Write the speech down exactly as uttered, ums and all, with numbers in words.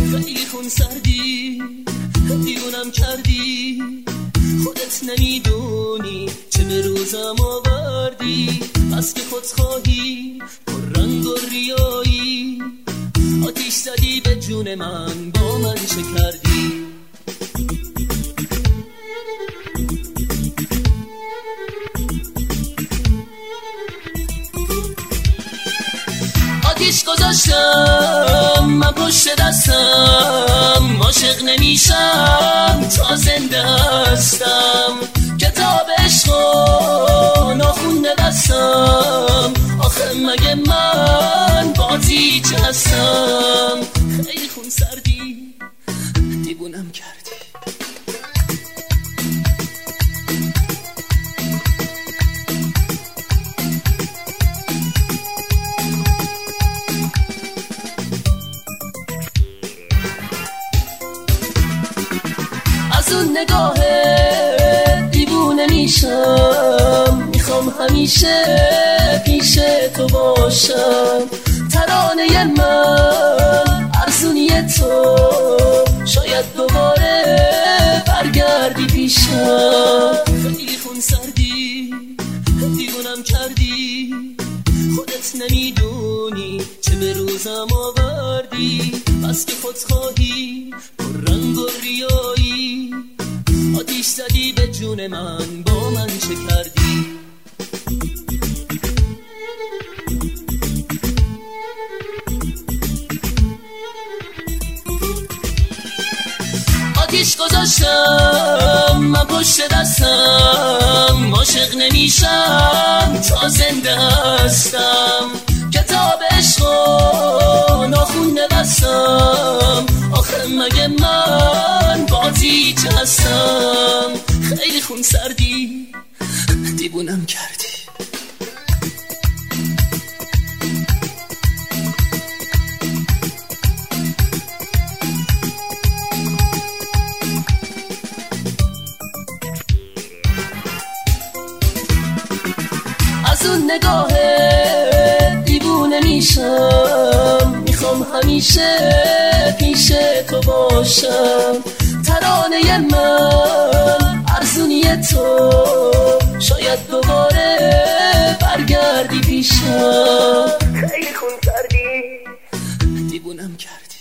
خیلی خون سردی، دیوونم کردی، خودت نمیدونی چه به روزم آوردی. بس که خودخواهی پر رنگ و ریایی، آتیش زدی به جون من، با من چه کردی؟ آتیش گذاشتم من پشت دستم، عاشق نمیشم تا زنده هستم. کتاب عشق و ناخون نبستم، آخه مگه من بازیچ هستم؟ خیلی خون سردی، دیوونم کردی. از اون نگاه دیوونه میشم، میخوام همیشه پیش تو باشم. ترانه من ارزونی تو، شاید دوباره برگردی پیشم. خیلی خون سردی، دیوونم کردی، خودت نمیدونی چه به روزم آوردی. بس که خودخواهی پر رنگ و ریایی، آتیش زدی به جون من، با من چه کردی؟ آتیش گذاشتم من پشت دستم، عاشق نمیشم تا زنده هستم. کتاب عشق و ناخون نبستم، آخه مگه من بازیچ هستم؟ خیلی خون سردی، دیوونم کردی. از اون نگاه دیوونه میشم، میخوام همیشه پیش تو باشم. ترانه من ارزونی تو، شاید دوباره برگردی پیشم. خیلی خون کردی، دیوونم کردی.